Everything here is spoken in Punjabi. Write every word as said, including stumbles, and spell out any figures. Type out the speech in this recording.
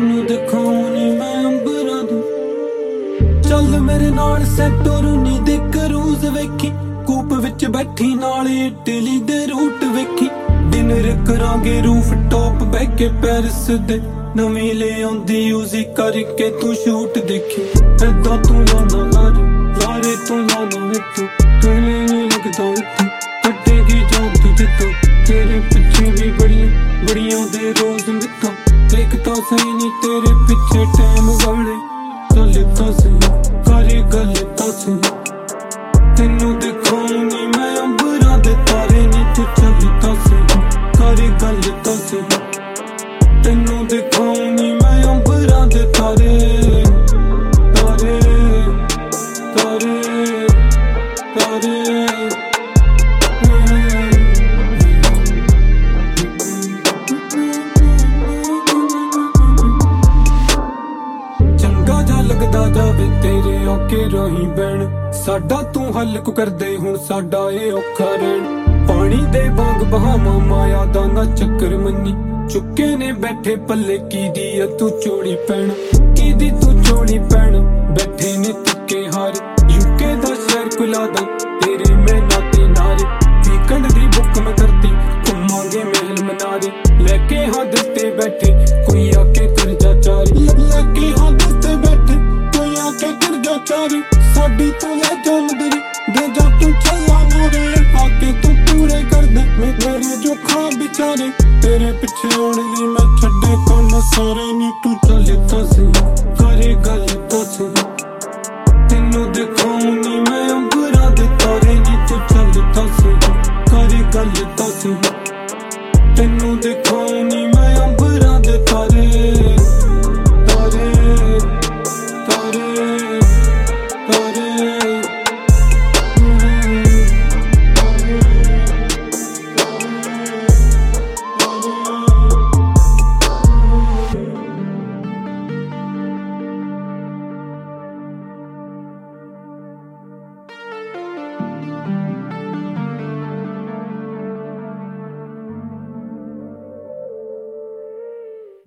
ਤੈਨੂੰ ਦਿਖਾਉਂ ਨੀ ਮੈਂ ਅੰਬਰਾਂ ਤੋਂ। ਚੱਲ ਮੇਰੇ ਨਾਲ ਸੈਂਟੋਰਨੀ ਦੇ ਕਰੂਜ਼ ਵੇਖੀ, ਕੂਪ ਵਿੱਚ ਬੈਠੀ ਨਾਲੇ ਇਟਲੀ ਦੇ ਰੂਟ ਵੇਖੀ। ਡਿਨਰ ਕਰਾਂਗੇ ਰੂਫ ਟੌਪ ਬਹਿ ਕੇ ਪੈਰਿਸ ਦੇ, ਨਵੀਂ ਲੈ ਆਉਂਦੀ ਯੂਜ਼ੀ ਕਰਕੇ ਤੂੰ ਸ਼ੂਟ ਦੇਖੀ। ਏਦਾਂ ਤੂੰ ਲਾਣਾ ਲਾਰੇ ਲਾਰੇ ਤੂੰ ਲਾਣਾ ਇੱਥੋਂ, ਤੇਰੇ ਨੀ ਲੱਗਦਾ ਇੱਥੋਂ ਕੱਟੇਗੀ ਜਾਨ ਤੂੰ ਜਿੱਤੋਂ। ਤੇਰੇ ਪਿੱਛੇ ਵੀ ਬੜੀਆਂ ਬੜੀਆਂ ਦੇ ਰੋਜ਼ ਮਿੱਥਾਂ, ਦੇਖ ਤਾਂ ਸਹੀ ਨੀ ਤੇਰੇ ਪਿੱਛੇ ਟਾਈਮ ਵਾਲੇ। ਚੱਲ ਤਾਂ ਸਹੀ ਕਰੇ ਗੱਲ ਤਾਂ ਸਹੀ, ਤੈਨੂੰ ਦਿਖਾਉਂ ਨੀ ਮੈਂ ਅੰਬਰਾਂ ਦੇ ਤਾਰੇ ਨੀ। ਤੂੰ ਚੱਲ ਤਾਂ ਸਹੀ ਕਰੇ ਗੱਲ ਤਾਂ ਸਹੀ, ਤੈਨੂੰ ਦਿਖਾਉਂ ਨੀ ਮੈਂ ਅੰਬਰਾਂ ਦੇ ਤਾਰੇ ਤਾਰੇ ਤਾਰੇ ਤਾਰੇ। ਚੰਗਾ ਜਾ ਲੱਗਦਾ ਜਾਵੇ ਤੇਰੇ ਔਕੇ ਰਾਹੀਂ ਬੈਣ, ਸਾਡਾ ਤੂੰ ਹੱਲ ਕੁ ਕਰਦੇ ਹੁਣ ਸਾਡਾ ਇਹ ਔਖਾ ਰਹਿਣ। ਪਾਣੀ ਦੇ ਵਾਂਗ ਬਹਾਵਾਂ ਮਾਇਆ ਦਾ ਨਾ ਚੱਕਰ ਮੰਨੀ, ਚੁੱਕੇ ਨੇ ਬੈਠੇ ਪੱਲੇ ਕੀਦੀ ਆ ਤੂੰ ਚੋੜੀ ਪੈਣ। ਕੀਦੀ ਤੂੰ ਚੋੜੀ ਪੈਣ, ਬੈਠੇ ਨੇ ਤੁੱਕੇ ਹਾਰੇ। ਯੂਕੇ ਦਾ ਸ਼ਹਿਰ ਕੁਲਾਦਾ ਤੇਰੇ ਮੈਂ ਨਾਤੇ ਨਾਰੇ, ਵੀਕੰਡ ਦੀ ਬੁੱਕ ਮੈਂ ਕਰਤੀ ਘੁੰਮਾਂਗੇ ਮਹਿਲ ਮਨਾਰੇ। ਲੈ ਕੇ ਹਾਂ ਦਿਲ ਤੇ ਬੈਠੇ ਕੋਈ ਆ ਕੇ ਕਰ ਜਾ ਚਾਰੇ, ਲੈ ਕੇ ਹਾਂ ਦਿਲ ਤੇ ਬੈਠੇ ਕੋਈ ਆ ਕੇ ਕਰ ਜਾ ਚਾਰੇ। ਸਾਡੀ ਤੂੰ ਲੈ ਜਾ ਮਦਰੀ ਦੇ ਜਾ ਤੂੰ ਚੱਲਾ ਮੋਰੇ, ਆ ਕੇ ਤੂੰ ਪੂਰੇ ਕਰ ਦੇ ਮੇਰੇ ਜੋ ਖਾਬ ਵਿਚਾਰੇ। ਤੇਰੇ ਪਿੱਛੇ ਆਉਣ ਲਈ ਮੈਂ ਛੱਡੇ ਕੰਨ ਸਾਰੇ ਨੀ ਤੂੰ